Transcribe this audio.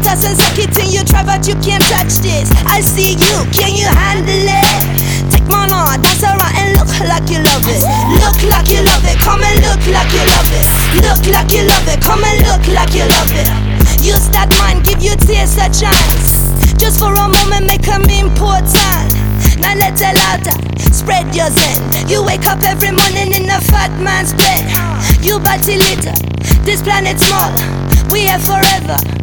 toss and suck it in, you try but you can't touch this. I see you, can you handle it? Take my on, dance around and look like you love it. Look like you love it, come and look like you love it. Look like you love it, come and look like you love it. Use that mind, give your taste a chance. Just for a moment, make them important. Now let's tell out that, spread your zen. You wake up every morning in a fat man's bed. You body little, this planet small, we here forever.